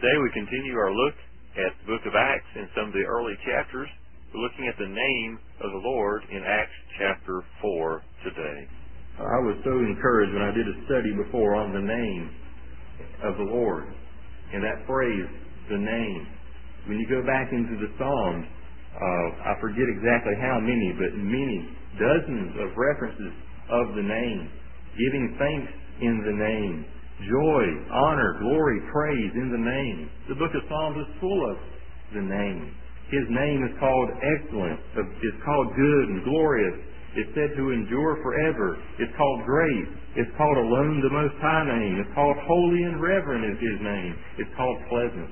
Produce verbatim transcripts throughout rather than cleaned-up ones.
Today we continue our look at the book of Acts and some of the early chapters. We're looking at the name of the Lord in Acts chapter four today. I was so encouraged when I did a study before on the name of the Lord. And that phrase, the name. When you go back into the Psalms, uh, I forget exactly how many, but many, dozens of references of the name. Giving thanks in the name. Joy, honor, glory, praise in the name. The book of Psalms is full of the name. His name is called excellent. It's called good and glorious. It's said to endure forever. It's called great. It's called alone the Most High name. It's called holy and reverend is His name. It's called pleasant.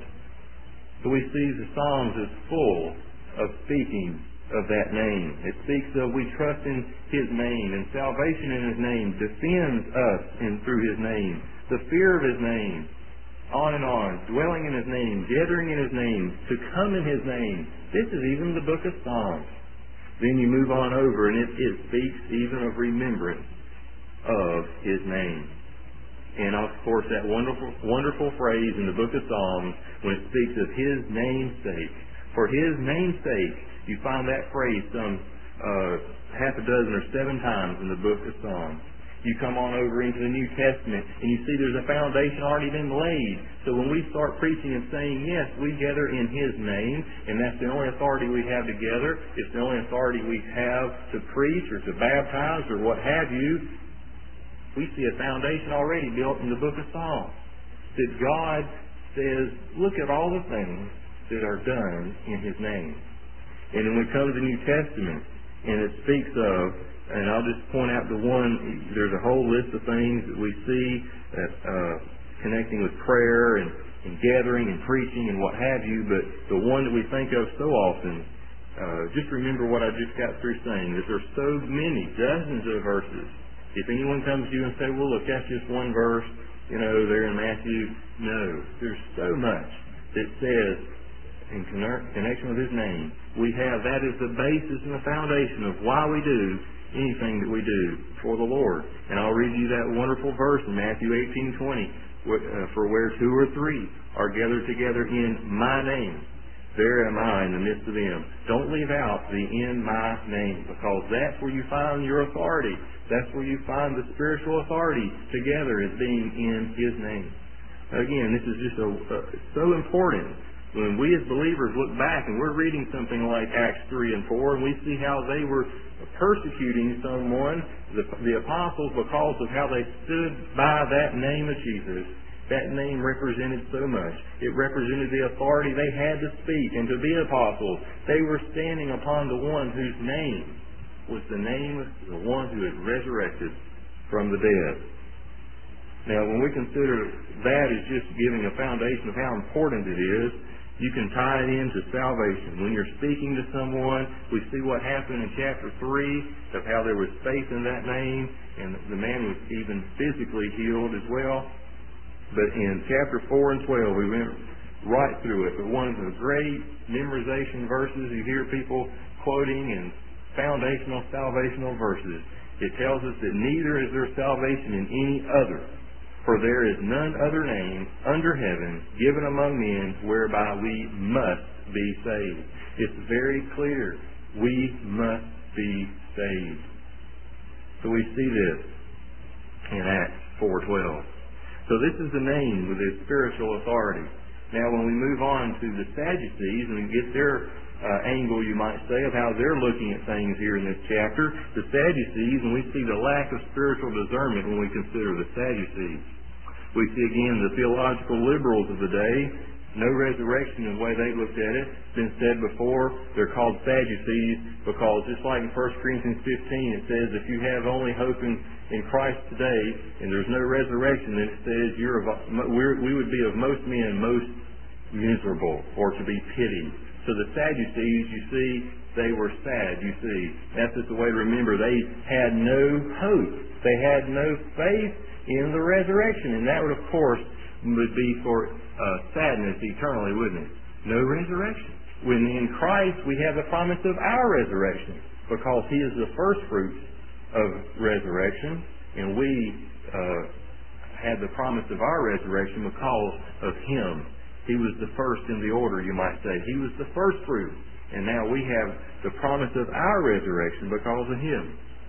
So we see the Psalms is full of speaking of that name. It speaks of we trust in His name, and salvation in His name defends us and through His name. The fear of His name, on and on, dwelling in His name, gathering in His name, to come in His name. This is even the book of Psalms. Then you move on over, and it, it speaks even of remembrance of His name. And of course, that wonderful, wonderful phrase in the book of Psalms when it speaks of His name's sake. For His name's sake, you find that phrase some uh, half a dozen or seven times in the book of Psalms. You come on over into the New Testament and you see there's a foundation already been laid. So when we start preaching and saying, yes, we gather in His name, and that's the only authority we have together, it's the only authority we have to preach or to baptize or what have you, we see a foundation already built in the book of Psalms. That God says, look at all the things that are done in His name. And then we come to the New Testament and it speaks of, and I'll just point out the one, there's a whole list of things that we see that uh, connecting with prayer and, and gathering and preaching and what have you, but the one that we think of so often, uh, just remember what I just got through saying, that there's so many, dozens of verses. If anyone comes to you and say, well, look, that's just one verse, you know, there in Matthew, no, there's so much that says, in connection with His name, we have, that is the basis and the foundation of why we do anything that we do for the Lord. And I'll read you that wonderful verse in Matthew eighteen twenty, for where two or three are gathered together in my name, there am I in the midst of them. Don't leave out the in my name, because that's where you find your authority. That's where you find the spiritual authority together as being in His name. Again, this is just a, uh, so important. When we as believers look back and we're reading something like Acts three and four, and we see how they were persecuting someone, the, the apostles, because of how they stood by that name of Jesus. That name represented so much. It represented the authority they had to speak and to be apostles. They were standing upon the one whose name was the name of the one who had resurrected from the dead. Now, when we consider that as just giving a foundation of how important it is, you can tie it into salvation. When you're speaking to someone, we see what happened in chapter three of how there was faith in that name, and the man was even physically healed as well. But in chapter four and twelve, we went right through it. But one of the great memorization verses you hear people quoting in foundational salvational verses, it tells us that neither is there salvation in any other. For there is none other name under heaven given among men whereby we must be saved. It's very clear. We must be saved. So we see this in Acts four twelve. So this is the name with its spiritual authority. Now when we move on to the Sadducees and get their uh, angle, you might say, of how they're looking at things here in this chapter, the Sadducees, and we see the lack of spiritual discernment when we consider the Sadducees. We see again the theological liberals of the day, no resurrection in the way they looked at it. It's been said before, they're called Sadducees because just like in First Corinthians fifteen it says if you have only hope in, in Christ today and there's no resurrection, then it says you're of, we're, we would be of most men most miserable or to be pitied. So the Sadducees, you see, they were sad, you see. That's just the way to remember. They had no hope. They had no faith in the resurrection. And that would, of course, would be for uh, sadness eternally, wouldn't it? No resurrection. When in Christ we have the promise of our resurrection, because He is the first fruits of resurrection, and we uh, have the promise of our resurrection because of Him. He was the first in the order, you might say. He was the first fruit. And now we have the promise of our resurrection because of Him.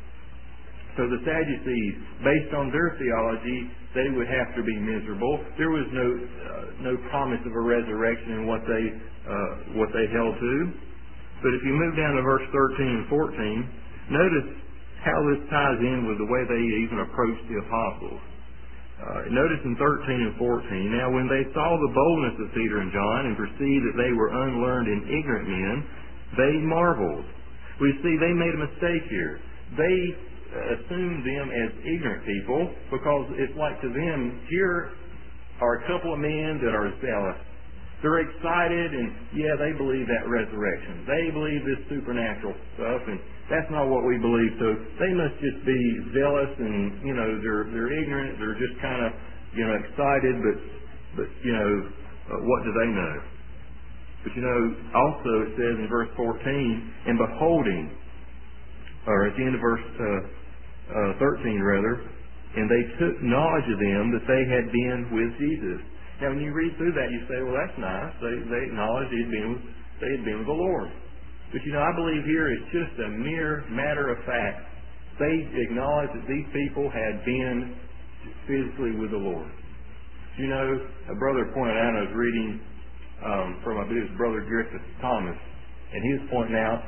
So the Sadducees, based on their theology, they would have to be miserable. There was no uh, no promise of a resurrection in what they uh, what they held to. But if you move down to verse thirteen and fourteen, notice how this ties in with the way they even approached the apostles. Uh, notice in thirteen and fourteen, now when they saw the boldness of Peter and John and perceived that they were unlearned and ignorant men, they marveled. We see they made a mistake here. They assumed them as ignorant people because it's like to them, here are a couple of men that are zealous. They're excited and, yeah, they believe that resurrection. They believe this supernatural stuff, and that's not what we believe. So they must just be zealous and, you know, they're they're ignorant. They're just kind of, you know, excited, but, but you know, uh, what do they know? But, you know, also it says in verse fourteen, and beholding, or at the end of verse uh, uh, thirteen, rather, and they took knowledge of them that they had been with Jesus. Now, when you read through that, you say, well, that's nice. They, they acknowledged they had been with, they had been with the Lord. But, you know, I believe here it's just a mere matter of fact. They acknowledged that these people had been physically with the Lord. You know, a brother pointed out, I was reading um, from, I believe it was Brother Griffith Thomas, and he was pointing out,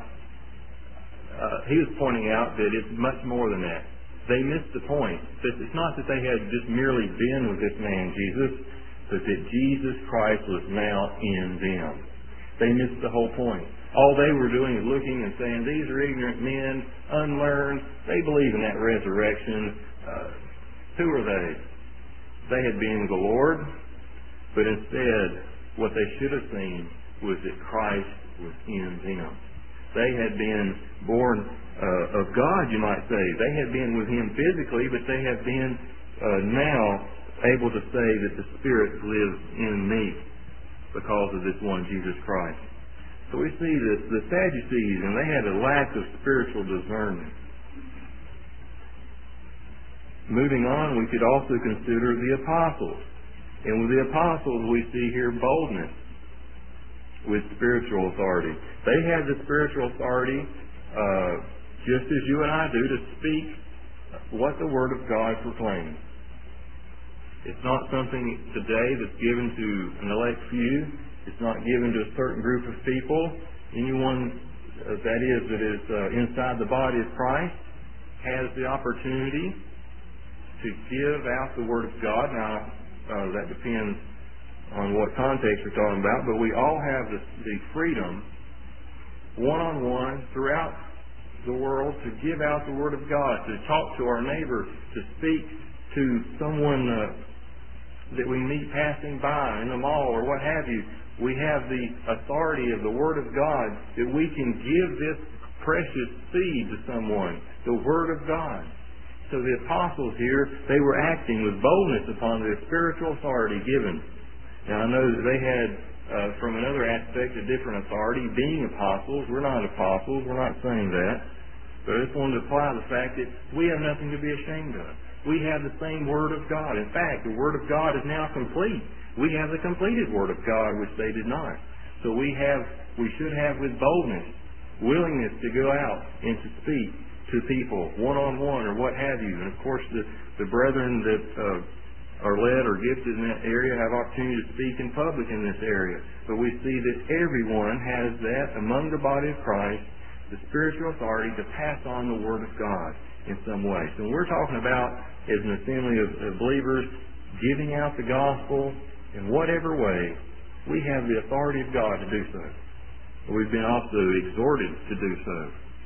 uh, he was pointing out that it's much more than that. They missed the point. That it's not that they had just merely been with this man, Jesus, but that Jesus Christ was now in them. They missed the whole point. All they were doing is looking and saying, these are ignorant men, unlearned. They believe in that resurrection. Uh, who are they? They had been with the Lord, but instead, what they should have seen was that Christ was in them. They had been born uh, of God, you might say. They had been with Him physically, but they have been uh, now able to say that the Spirit lives in me because of this one, Jesus Christ. So we see that the Sadducees, and they had a lack of spiritual discernment. Moving on, we could also consider the apostles. And with the apostles, we see here boldness with spiritual authority. They had the spiritual authority, uh, just as you and I do, to speak what the Word of God proclaims. It's not something today that's given to an elect few. It's not given to a certain group of people. Anyone, uh, that is, that is uh, inside the body of Christ has the opportunity to give out the Word of God. Now, uh, that depends on what context we're talking about, but we all have the, the freedom, one-on-one, throughout the world, to give out the Word of God, to talk to our neighbor, to speak to someone uh, that we meet passing by in the mall or what have you. We have the authority of the Word of God that we can give this precious seed to someone, the Word of God. So the apostles here, they were acting with boldness upon the spiritual authority given. Now I know that they had, uh, from another aspect, a different authority, being apostles. We're not apostles, we're not saying that. But I just wanted to apply the fact that we have nothing to be ashamed of. We have the same Word of God. In fact, the Word of God is now complete. We have the completed Word of God, which they did not. So we have, we should have with boldness, willingness to go out and to speak to people, one-on-one or what have you. And of course, the, the brethren that uh, are led or gifted in that area have opportunity to speak in public in this area. But we see that everyone has that among the body of Christ, the spiritual authority to pass on the Word of God in some way. So when we're talking about, as an assembly of, of believers, giving out the gospel in whatever way, we have the authority of God to do so. We've been also exhorted to do so.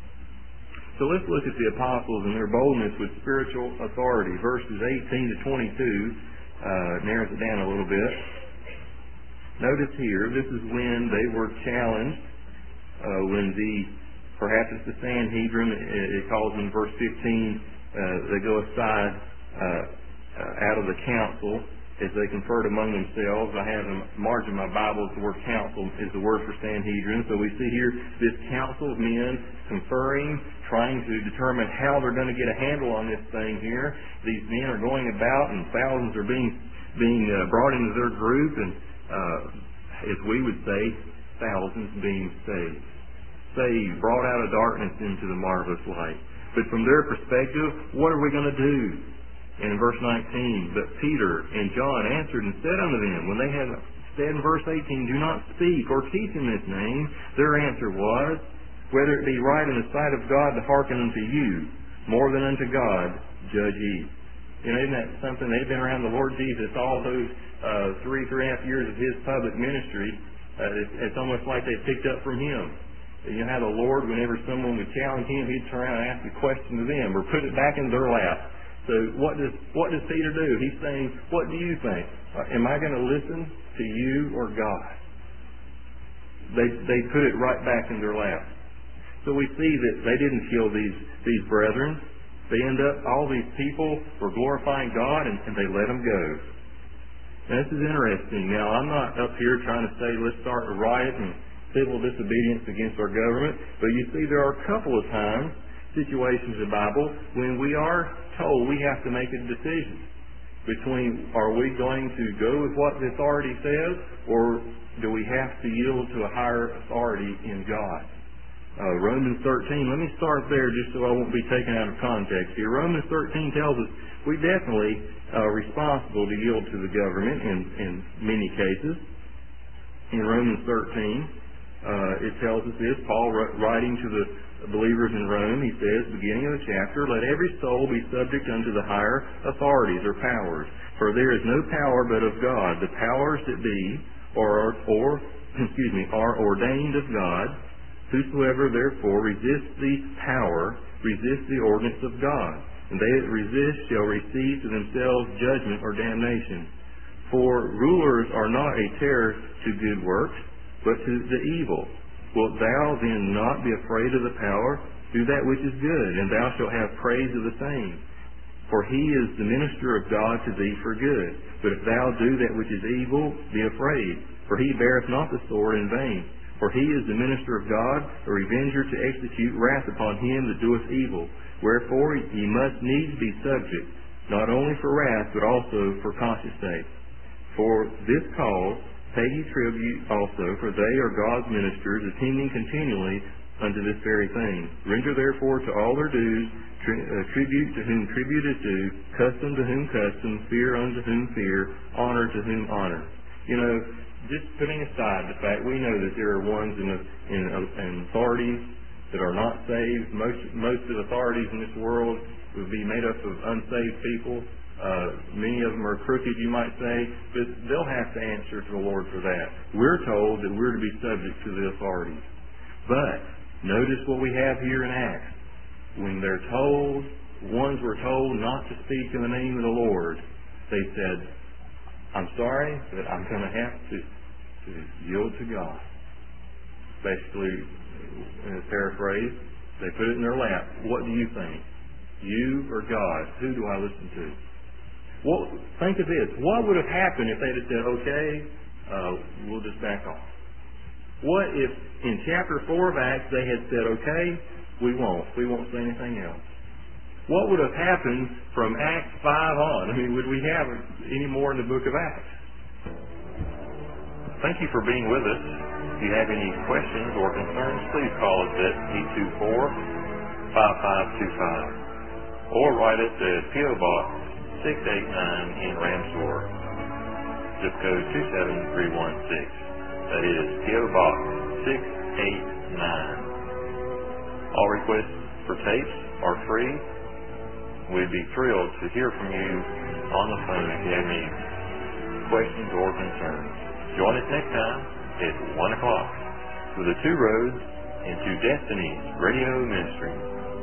So let's look at the apostles and their boldness with spiritual authority. Verses eighteen to twenty-two uh, narrows it down a little bit. Notice here, this is when they were challenged, uh, when the, perhaps it's the Sanhedrin, it, it calls in verse fifteen, uh, they go aside uh, uh, out of the council as they conferred among themselves. I have in the margin of my Bible, the word council is the word for Sanhedrin. So we see here this council of men conferring, trying to determine how they're going to get a handle on this thing here. These men are going about and thousands are being being uh, brought into their group, and uh, as we would say, thousands being saved. Saved, brought out of darkness into the marvelous light. But from their perspective, what are we going to do? And in verse nineteen, but Peter and John answered and said unto them, when they had said in verse eighteen, do not speak or teach in this name, their answer was, whether it be right in the sight of God to hearken unto you, more than unto God, judge ye. You know, isn't that something? They've been around the Lord Jesus all those uh, three, three and a half years of His public ministry. Uh, it's, it's almost like they picked up from Him. You know how the Lord, whenever someone would challenge Him, He'd turn around and ask a question to them or put it back in their lap. So what does what does Peter do? He's saying, what do you think? Uh, am I going to listen to you or God? They they put it right back in their lap. So we see that they didn't kill these these brethren. They end up, all these people were glorifying God, and, and they let them go. Now, this is interesting. Now, I'm not up here trying to say let's start a riot and civil disobedience against our government, but you see there are a couple of times, situations in the Bible, when we are told we have to make a decision between, are we going to go with what the authority says, or do we have to yield to a higher authority in God? Uh, Romans thirteen, let me start there just so I won't be taken out of context here. Romans thirteen tells us we definitely are responsible to yield to the government in, in many cases. In Romans thirteen, uh, it tells us this, Paul writing to the believers in Rome, he says, beginning of the chapter, let every soul be subject unto the higher authorities or powers, for there is no power but of God. The powers that be, or, or excuse me, are ordained of God. Whosoever therefore resists the power, resists the ordinance of God. And they that resist shall receive to themselves judgment or damnation. For rulers are not a terror to good works, but to the evil. Wilt thou then not be afraid of the power? Do that which is good, and thou shalt have praise of the same. For he is the minister of God to thee for good. But if thou do that which is evil, be afraid. For he beareth not the sword in vain. For he is the minister of God, a revenger to execute wrath upon him that doeth evil. Wherefore ye must needs be subject, not only for wrath, but also for conscience sake. For this cause pay ye tribute also, for they are God's ministers, attending continually unto this very thing. Render therefore to all their dues, tri- uh, tribute to whom tribute is due, custom to whom custom, fear unto whom fear, honor to whom honor. You know, just putting aside the fact we know that there are ones in, a, in, a, in authorities that are not saved. Most most of the authorities in this world would be made up of unsaved people. Uh, many of them are crooked, you might say, but they'll have to answer to the Lord for that. We're told that we're to be subject to the authorities. But notice what we have here in Acts. When they're told, ones were told not to speak in the name of the Lord, they said, I'm sorry, but I'm going to have to, to yield to God. Basically, in a paraphrase, they put it in their lap. What do you think? You or God? Who do I listen to? Well, think of this. What would have happened if they'd have said, okay, uh, we'll just back off? What if in chapter four of Acts they had said, okay, we won't. We won't say anything else? What would have happened from Acts five on? I mean, would we have any more in the book of Acts? Thank you for being with us. If you have any questions or concerns, please call us at eight two four, five five two five or write us at P O Box six eight nine in Ramsor, zip code two seven three one six. That is P O Box six eight nine. All requests for tapes are free. We'd be thrilled to hear from you on the phone if you have any questions or concerns. Join us next time at one o'clock for the Two Roads into Destiny Radio Ministry.